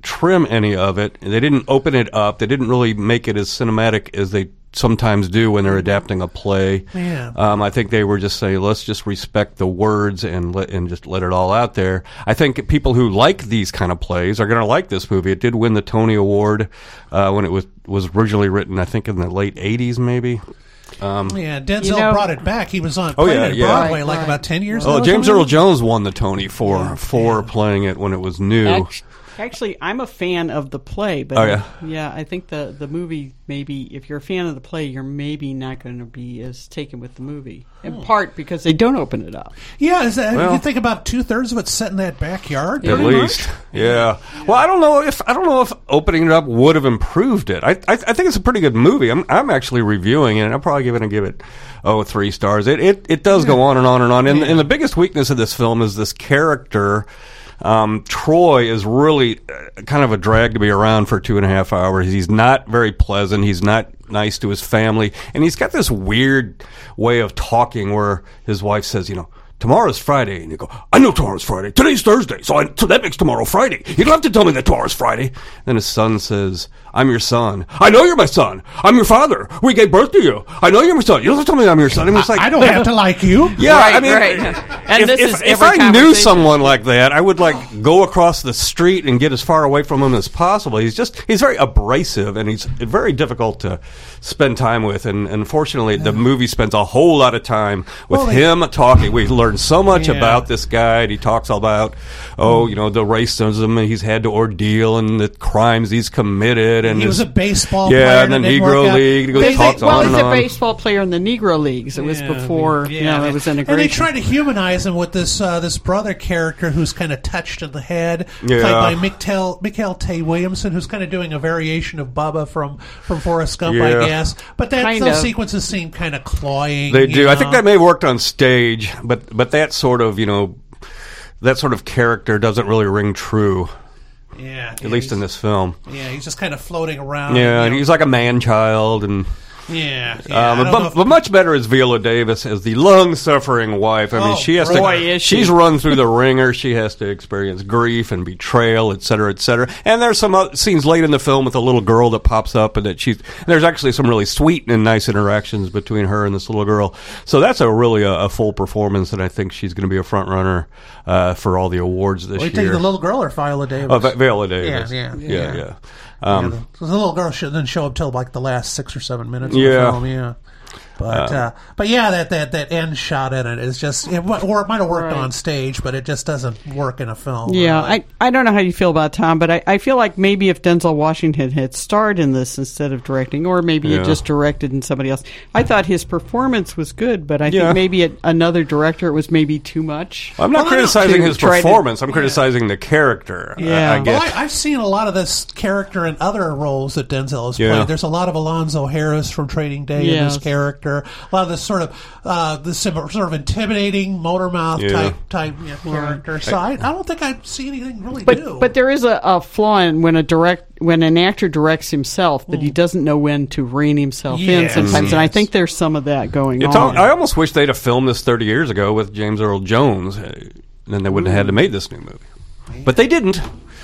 trim any of it. They didn't open it up. They didn't really make it as cinematic as they sometimes do when they're adapting a play. Yeah. Um, I think they were just saying, let's just respect the words and let and just let it all out there. I think people who like these kind of plays are going to like this movie. It did win the Tony Award uh, when it was was originally written, I think, in the late eighties, maybe. Um, yeah, Denzel you know, brought it back. He was on oh, playing yeah, it at yeah. Broadway Right, like right. about ten years oh, ago. James something? Earl Jones won the Tony for Yeah, for yeah. playing it when it was new. Act- Actually, I'm a fan of the play, but Oh, yeah? yeah, I think the, the movie, maybe, if you're a fan of the play, you're maybe not going to be as taken with the movie. In part because they don't open it up. Yeah, is that, Well- you think about two thirds of it's set in that backyard. At pretty least, much? yeah. Well, I don't know if I don't know if opening it up would have improved it. I I, I think it's a pretty good movie. I'm I'm actually reviewing it, and I'm probably going to give it oh three stars. It it it does go on and on and on. And, and the biggest weakness of this film is this character. Um, Troy is really uh, kind of a drag to be around for two and a half hours. He's not very pleasant. He's not nice to his family, and he's got this weird way of talking where his wife says, you know, tomorrow's Friday. And you go, I know tomorrow's Friday. Today's Thursday. So, I, so that makes tomorrow Friday. You don't have to tell me that tomorrow's Friday. Then his son says, I'm your son. I know you're my son. I'm your father. We gave birth to you. I know you're my son. You don't have to tell me I'm your son. I mean, it's like, I don't have to like you. yeah, Right, I mean, right. And if, this if, is if every I knew conversation. someone like that, I would like go across the street and get as far away from him as possible. He's just, he's very abrasive and he's very difficult to spend time with. And unfortunately, the movie spends a whole lot of time with Well, they- him talking. We learn so much Yeah. about this guy. And he talks about, oh, you know, the racism he's had to ordeal and the crimes he's committed. And He was his- a baseball yeah, player. and and the it didn't work Negro out. League. He goes, They- talks they- Well, on he's and a on. baseball player in the Negro Leagues. It was Yeah, before, you know, it was integration. And they try to humanize him with this uh, this brother character who's kind of touched in the head, Yeah. played by Mikhail, Mikhail Tay Williamson, who's kind of doing a variation of Bubba from, from Forrest Gump, Yeah. I guess. But that, Kind those of. sequences seem kind of cloying. They you do. I think know? that may have worked on stage, but but that sort of, you know, that sort of character doesn't really ring true, Yeah, at least in this film. Yeah, he's just kind of floating around. Yeah, and, and you he's like a man-child, and know, yeah. yeah um, I don't know but, if- but much better is Viola Davis as the long-suffering wife. I mean, Oh, she has boy, to. is she. She's run through the ringer. She has to experience grief and betrayal, et cetera, et cetera. And there's some other scenes late in the film with a little girl that pops up, and that she's. There's actually some really sweet and nice interactions between her and this little girl. So that's a really a, a full performance, and I think she's going to be a front runner uh, for all the awards this Well, you year. take the little girl or Viola Davis? Oh, Vi- Viola Davis. Yeah, yeah, yeah, yeah. yeah. Um, yeah, the, the little girl didn't show up till like the last six or seven minutes. Yeah. Of the film, yeah. But uh, but yeah, that, that, that end shot in it is just it, wa- or it might have worked Right. on stage, but it just doesn't work in a film. Yeah, really. I, I don't know how you feel about it, Tom, but I, I feel like maybe if Denzel Washington had starred in this instead of directing, or maybe Yeah. he just directed and somebody else. I thought his performance was good, but I Yeah. think maybe it, another director it was maybe too much. I'm not Well, I don't- criticizing to his try to- performance. I'm criticizing the character. Yeah. I, I Well, get. I, I've seen a lot of this character in other roles that Denzel has Yeah. played. There's a lot of Alonzo Harris from Trading Day in Yes. this character. A lot of this sort of uh, this sort of intimidating motor mouth Yeah. type type you know, character. So I, I don't think I see anything really But new. but there is a, a flaw in when a direct when an actor directs himself that he doesn't know when to rein himself in Yes, sometimes, and I yes. think there's some of that going It's on. al- I almost wish they'd have filmed this thirty years ago with James Earl Jones. uh, Then they wouldn't have had to make this new movie. But they didn't.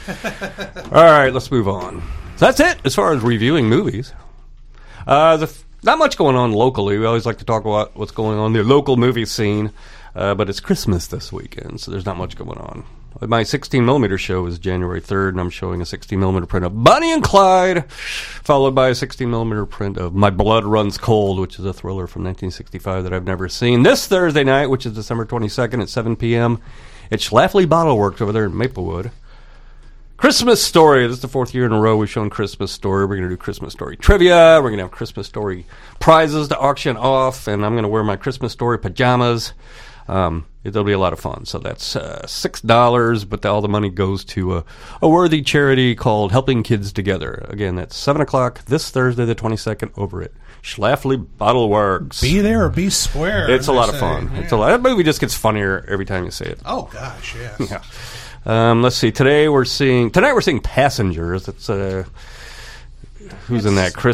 All right, let's move on. So that's it as far as reviewing movies. Uh, the, not much going on locally. We always like to talk about what's going on in the local movie scene. Uh, but it's Christmas this weekend, so there's not much going on. My sixteen millimeter show is January third, and I'm showing a sixteen millimeter print of Bonnie and Clyde, followed by a sixteen millimeter print of My Blood Runs Cold, which is a thriller from nineteen sixty-five that I've never seen. This Thursday night, which is December twenty-second at seven p.m., at Schlafly Bottle Works over there in Maplewood. Christmas Story. This is the fourth year in a row we've shown Christmas Story. We're going to do Christmas Story trivia. We're going to have Christmas Story prizes to auction off, and I'm going to wear my Christmas Story pajamas. Um, it'll be a lot of fun. So that's uh, six dollars, but all the money goes to a, a worthy charity called Helping Kids Together. Again, that's seven o'clock this Thursday, the twenty-second, over at Schlafly Bottle Works. Be there or be square. It's a they lot of say. fun. Yeah. It's a lot. That movie just gets funnier every time you say it. Oh gosh, yes. Yeah. Um, let's see. Today we're seeing. Tonight we're seeing Passengers. It's uh, who's in that? Chris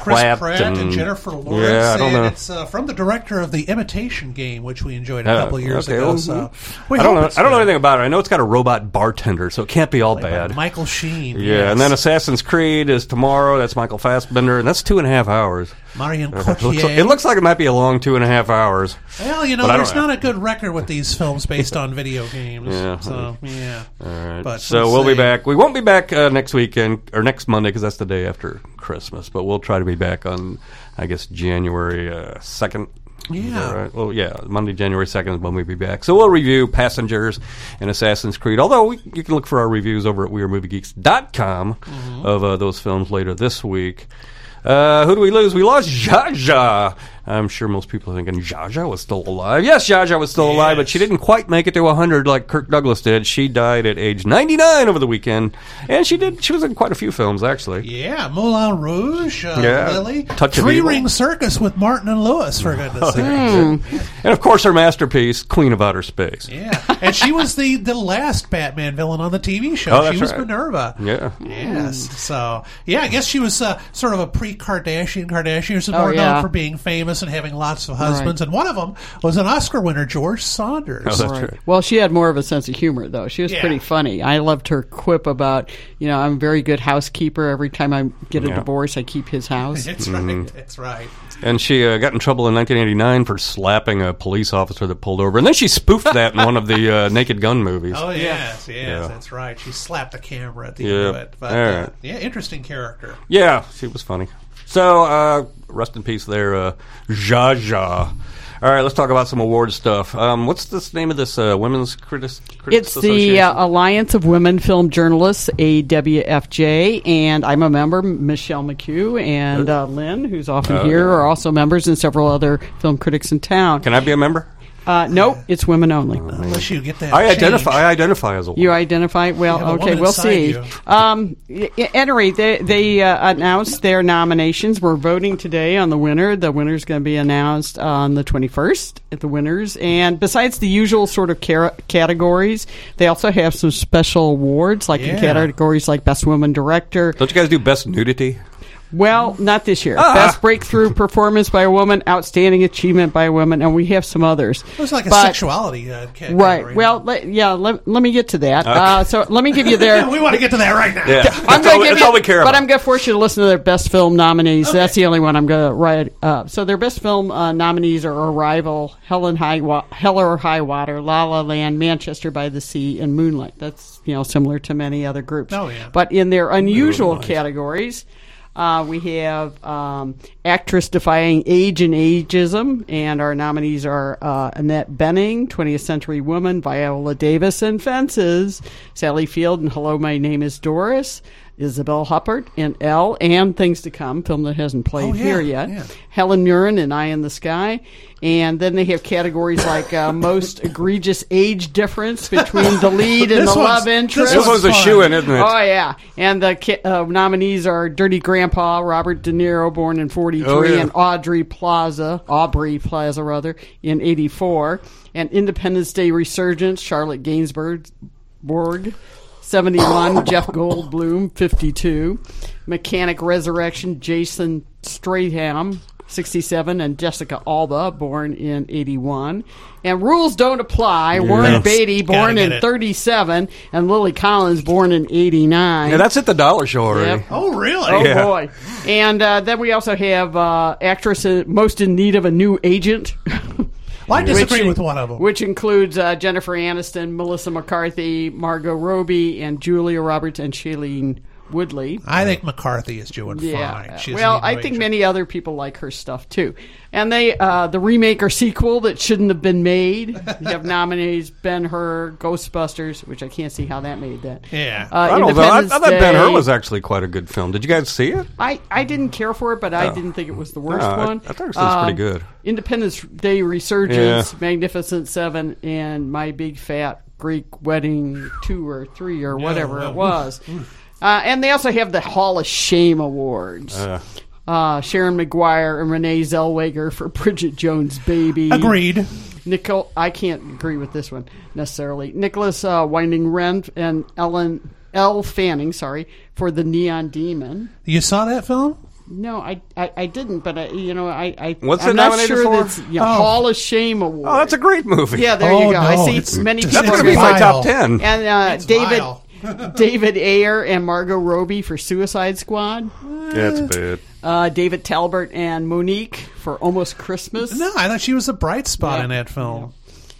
Chris Pratt, Pratt and, and Jennifer Lawrence. Yeah, I don't and know. It's uh, from the director of The Imitation Game, which we enjoyed a Uh, couple of years okay, ago. well, So we I don't hope know. it's I don't know good. anything about it. I know it's got a robot bartender, so it can't be all Like bad. Michael Sheen. Yeah, yes. and then Assassin's Creed is tomorrow. That's Michael Fassbender, and that's two and a half hours. Marion Uh, it, looks Cotillard. like, it looks like it might be a long two and a half hours. Well, you know, but I there's don't know. not a good record with these films based on video games. Yeah. So, yeah. All right. But so let's we'll be see. back. We won't be back uh, next weekend or next Monday because that's the day after Christmas. But we'll try to be back on, I guess, January uh, second. Is Yeah. that right? Well, yeah, Monday, January second is when we'll be back. So we'll review Passengers and Assassin's Creed. Although we, you can look for our reviews over at we are movie geeks dot com Mm-hmm. of uh, those films later this week. Uh, who do we lose? We lost Zsa Zsa. I'm sure most people are thinking Zsa Zsa was still alive. Yes, Zsa Zsa was still Yes. alive, but she didn't quite make it to one hundred like Kirk Douglas did. She died at age ninety-nine over the weekend, and she did. She was in quite a few films, actually. Yeah, Moulin Rouge, uh, Yeah. Lily, Touch of Three Evil. Ring Circus with Martin and Lewis, for goodness sake. And of course, her masterpiece, Queen of Outer Space. Yeah, and she was the, the last Batman villain on the T V show. Oh, that's she was right. Minerva. Yeah. Yes. So, yeah, I guess she was uh, sort of a pre-Kardashian. Kardashian was Oh, more yeah. known for being famous and having lots of husbands, and one of them was an Oscar winner, George Saunders. Oh, that's right. Well, she had more of a sense of humor, though. She was Yeah. pretty funny. I loved her quip about, you know, I'm a very good housekeeper. Every time I get a Yeah. divorce, I keep his house. That's Mm-hmm. right. That's right. And she uh, got in trouble in nineteen eighty-nine for slapping a police officer that pulled over. And then she spoofed that in one of the uh, Naked Gun movies. Oh, yes, yes, Yeah. that's right. She slapped the camera at the Yeah. end of it. But, All uh, right. yeah, interesting character. Yeah, she was funny. So, uh, rest in peace there, uh, Zsa Zsa. All right, let's talk about some award stuff. Um, what's this name of this uh, Women's Critics, Critics It's the Association? uh, Alliance of Women Film Journalists, A W F J, and I'm a member. Michelle McHugh and uh, Lynn, who's often Oh, here, yeah. are also members, and several other film critics in town. Can I be a member? Uh, no, it's women only. Unless you get that I change. identify. I identify as a woman. You identify well. You have a Okay, woman we'll inside see. you. Um, y- y- at any rate, they, they uh, announced their nominations. We're voting today on the winner. The winner's going to be announced on the twenty-first at the winners. And besides the usual sort of car- categories, they also have some special awards, like in Yeah. categories like Best Woman Director. Don't you guys do best nudity? Well, not this year. Ah. Best Breakthrough Performance by a Woman, Outstanding Achievement by a Woman, and we have some others. It was like a But- sexuality uh, category. Right. Well, let, yeah. Let, let me get to that. Uh, so let me give you their. we want to get to that right now. Yeah, I'm that's, going all, to give that's you, all we care but about. I'm going to force you to listen to their best film nominees. Okay. That's the only one I'm going to write up. So their best film uh, nominees are Arrival, Hell and High Wa- Hell or High Water, La La Land, Manchester by the Sea, and Moonlight. That's you know similar to many other groups. Oh, yeah. But in their unusual Moonlight. categories. Uh, we have um, Actress Defying Age and Ageism, and our nominees are uh, Annette Bening, twentieth Century Woman, Viola Davis in Fences, Sally Field, and Hello, My Name is Doris, Isabel Huppert in Elle, and Things to Come, film that hasn't played Oh, yeah, here yet, yeah. Helen Mirren in Eye in the Sky, and then they have categories like uh, Most Egregious Age Difference between the lead and This the one's- love interest. This one's a fun. shoe-in, isn't it? Oh yeah, and the ki- uh, nominees are Dirty Grandpa, Robert De Niro, born in forty-three, Oh, yeah. and Audrey Plaza, Aubrey Plaza rather, in eighty-four, and Independence Day Resurgence, Charlotte Gainsbourg, Borg, seventy-one, Jeff Goldblum, fifty-two, Mechanic Resurrection, Jason Statham, sixty-seven, and Jessica Alba, born in eighty-one. And Rules Don't Apply, Warren Yes. Beatty, born get in it. thirty-seven, and Lily Collins, born in eighty-nine. Yeah, that's at the dollar show already. Yep. Oh, really? Oh, Yeah. boy. And uh, then we also have uh, actress uh, most in need of a new agent. Well, I disagree Which- with one of them. Which includes uh, Jennifer Aniston, Melissa McCarthy, Margot Robbie, and Julia Roberts and Shailene Woodley. I think McCarthy is doing Yeah. fine. She Well, doesn't need I no think agent. many other people like her stuff too. And they, uh, the remake or sequel that shouldn't have been made. You have nominees Ben-Hur, Ghostbusters, which I can't see how that made that. Yeah. Uh, I don't know. I, Independence I thought Ben-Hur Day. was actually quite a good film. Did you guys see it? I, I didn't care for it, but I Oh. didn't think it was the worst No, I- one. I thought it was pretty good. Independence Day Resurgence, Yeah. Magnificent Seven, and My Big Fat Greek Wedding two or three or whatever no. it was. Uh, and they also have the Hall of Shame Awards. Uh, Uh, Sharon Maguire and Renee Zellweger for Bridget Jones' Baby. Agreed. Nicole, I can't agree with this one necessarily. Nicholas uh, Winding Refn and Ellen Elle Fanning, sorry, for The Neon Demon. You saw that film? No, I, I, I didn't, but I, you know, I, I What's I'm it not nominated sure for? that's you know, Oh. Hall of Shame award. Oh, that's a great movie. Yeah, there Oh, you go. no, I see it's- many it's people. That's are going to be my vile. top ten. And uh, It's David vile. David Ayer and Margot Robbie for Suicide Squad. That's bad. Uh, David Talbot and Monique for Almost Christmas. No, I thought she was a bright spot Yeah. in that film.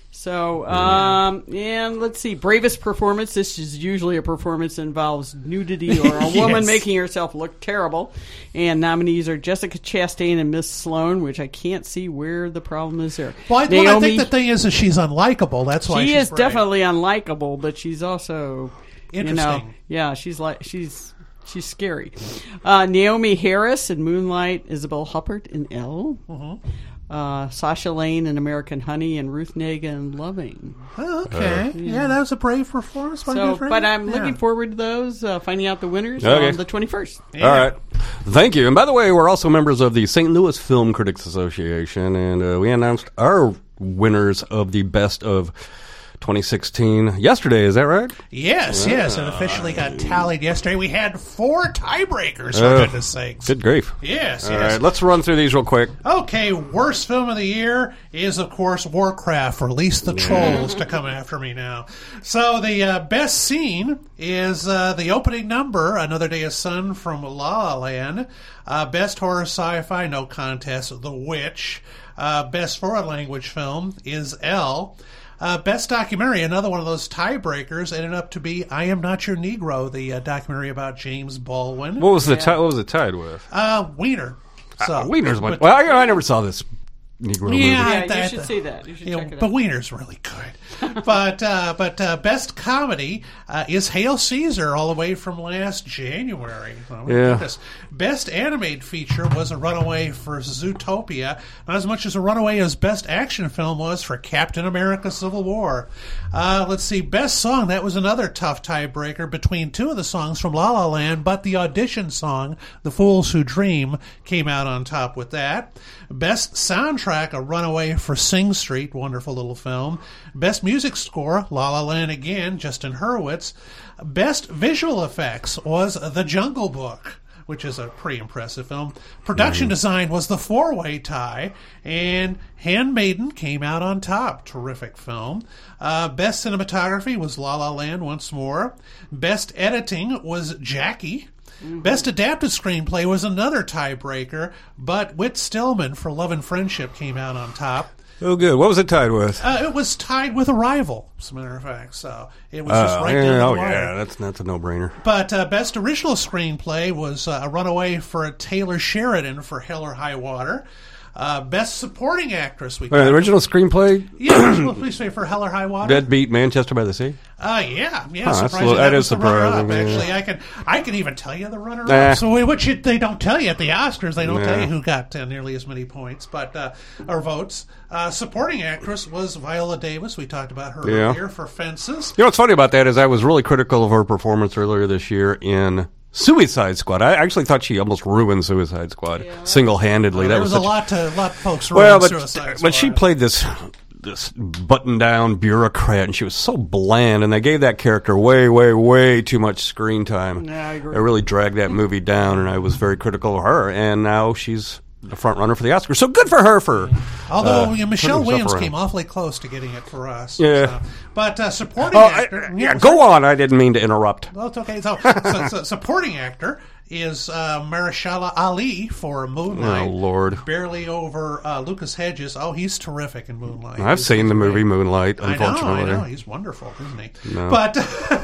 So, um, and let's see, bravest performance. This is usually a performance that involves nudity or a woman Yes. making herself look terrible. And nominees are Jessica Chastain and Miss Sloane, which I can't see where the problem is there. Well, I, well, I Naomi, think the thing is that she's unlikable. That's why she she's is brave. definitely unlikable, but she's also You know, Interesting. yeah, she's like she's she's scary. Uh, Naomi Harris in Moonlight, Isabel Huppert in Elle. Mm-hmm. Uh, Sasha Lane in American Honey, and Ruth Negga in Loving. Oh, okay. Uh, yeah. yeah, that was a brave performance. So, but I'm yeah. looking forward to those, uh, finding out the winners okay. on the twenty-first. Yeah. All right. Thank you. And by the way, we're also members of the Saint Louis Film Critics Association, and uh, we announced our winners of the best of twenty sixteen yesterday. Is that right? Yes, yeah. yes. It officially got tallied yesterday. We had four tiebreakers, for uh, goodness sakes. Good grief. Yes, All yes. right, let's run through these real quick. Okay, worst film of the year is, of course, Warcraft. Release the trolls to come after me now. So the uh, best scene is uh, the opening number, Another Day of Sun from La La Land. Uh, best horror sci-fi, no contest, The Witch. Uh, best foreign language film is Elle. Uh, best documentary, another one of those tiebreakers, ended up to be I Am Not Your Negro, the uh, documentary about James Baldwin. What was the ti- what was it tied with? Uh, Wiener. So, uh, Wiener's one. But, well, I, I never saw this Negro yeah, movie. Yeah, that, you should see that. You should you check know, it but out. Wiener's really good. but uh, but uh, best comedy uh, is Hail Caesar, all the way from last January. Oh, my yeah. goodness. Best animated feature was a runaway for Zootopia, not as much as a runaway as best action film was for Captain America: Civil War. Uh, let's see, best song, that was another tough tiebreaker between two of the songs from La La Land, but the audition song, The Fools Who Dream, came out on top with that. Best soundtrack, a runaway for Sing Street, wonderful little film. Best music score, La La Land again, Justin Hurwitz. Best visual effects was The Jungle Book, which is a pretty impressive film. Production mm-hmm. design was the four-way tie, and Handmaiden came out on top. Terrific film. Uh, best cinematography was La La Land once more. Best editing was Jackie. Mm-hmm. Best adapted screenplay was another tiebreaker, but Whit Stillman for Love and Friendship came out on top. Oh, good. What was it tied with? Uh, it was tied with Arrival, as a matter of fact. So it was just uh, right yeah, there. Oh, the wire. yeah. That's, that's a no-brainer. But uh, best original screenplay was uh, a runaway for Taylor Sheridan for Hell or High Water. Uh, best supporting actress. We Wait, the original screenplay? Yeah, original screenplay for Hell or High Water. Deadbeat Manchester by the Sea? Uh, yeah, yeah. Huh, surprising. little, that, that is was the surprising. runner-up, Yeah. actually, I can I can even tell you the runner-up. Nah. So what you, they don't tell you at the Oscars. They don't Nah. tell you who got uh, nearly as many points, but uh, or votes. Uh, supporting actress was Viola Davis. We talked about her Yeah. earlier for Fences. You know what's funny about that is I was really critical of her performance earlier this year in Suicide Squad. I actually thought she almost ruined Suicide Squad yeah. single-handedly. Well, that there was, was such... a lot to a lot of folks well, ruined but, Suicide Squad. but she played this this button-down bureaucrat, and she was so bland, and they gave that character way, way, way too much screen time. Yeah, I agree. It really dragged that movie down, and I was very critical of her, and now she's the front runner for the Oscars. So good for her for. Although uh, you know, Michelle Williams around. came awfully close to getting it for us. Yeah. So. But uh, supporting oh, actor. I, yeah, go on. I didn't mean to interrupt. Well, it's okay. So, so, so supporting actor is uh, Mahershala Ali for Moonlight. Oh, Lord. Barely over uh, Lucas Hedges. Oh, he's terrific in Moonlight. I've he's, seen he's the great. movie Moonlight, unfortunately. I know, I know. He's wonderful, isn't he? No. But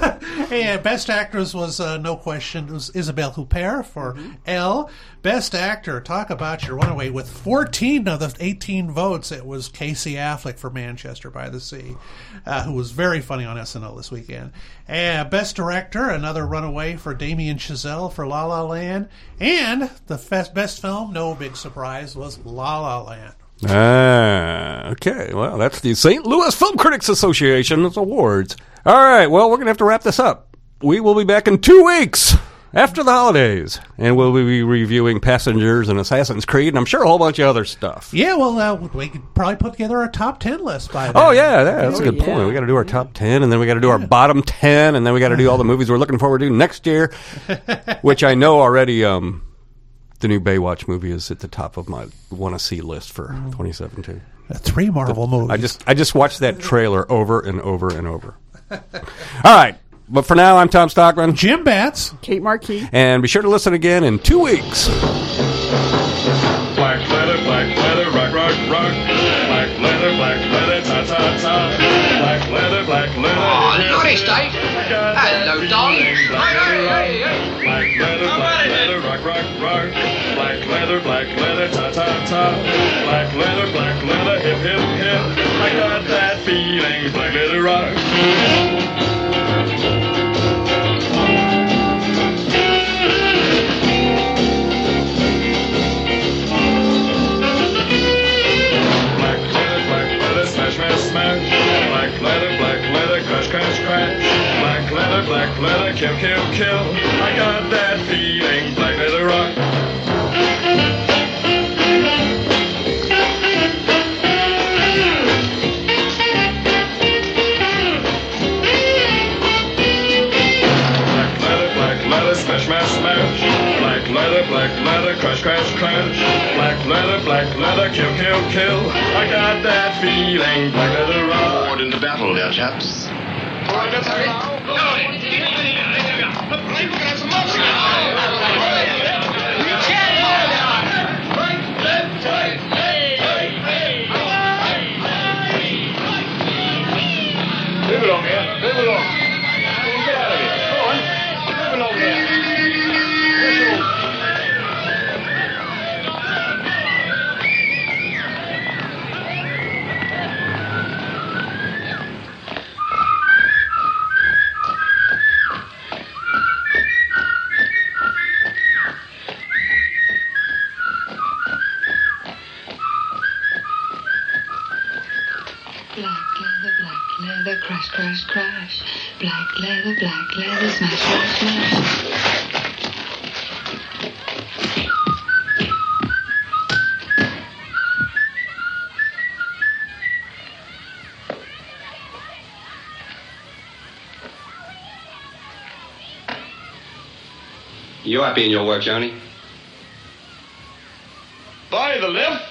yeah, best actress was, uh, no question, was Isabelle Huppert for mm-hmm. Elle. Best actor, talk about your runaway. With fourteen of the eighteen votes, it was Casey Affleck for Manchester by the Sea, uh, who was very funny on S N L this weekend. And best director, another runaway for Damien Chazelle for La La Land. And the f- best film, no big surprise, was La La Land. Ah, okay. Well, that's the Saint Louis Film Critics Association's awards. All right. Well, we're going to have to wrap this up. We will be back in two weeks after the holidays, and we'll be reviewing Passengers and Assassin's Creed, and I'm sure a whole bunch of other stuff. Yeah, well, uh, we could probably put together a top ten list by then. Oh, yeah, that's oh, a good yeah. point. We got to do our top ten, and then we got to do our bottom ten, and then we got to do all the movies we're looking forward to next year, which I know already um, the new Baywatch movie is at the top of my want-to-see list for twenty seventeen. Three Marvel the, movies. I just I just watched that trailer over and over and over. All right. But for now, I'm Tom Stockman. Jim Batts. Kate Marquis. And be sure to listen again in two weeks. Black leather, black leather, rock, rock, rock. Black leather, black leather, ta, ta, ta. Black leather, black leather. Oh, nice, Dave. Hello, darling. Hey, hey, hey, hey. Black leather, black leather, rock, rock, rock. Black leather, black leather, ta, ta, ta. Black leather, black leather, hip, hip, hip. I got that feeling, black leather rock. Black leather, black leather, crash, crash, crash. Black leather, black leather, kill, kill, kill. I got that feeling, black leather rock. Black leather, black leather, smash, smash, smash. Black leather, black leather, crash, crash, crash. Black leather, black leather, kill, kill, kill. I got that feeling, black leather rock. Forward into battle, there, chaps. Move along here, move along. Get out of here. Go on, move along here. Leather, crash, crash, crash. Black leather, black leather, smash, smash, smash. You happy in your work, Johnny? By the left.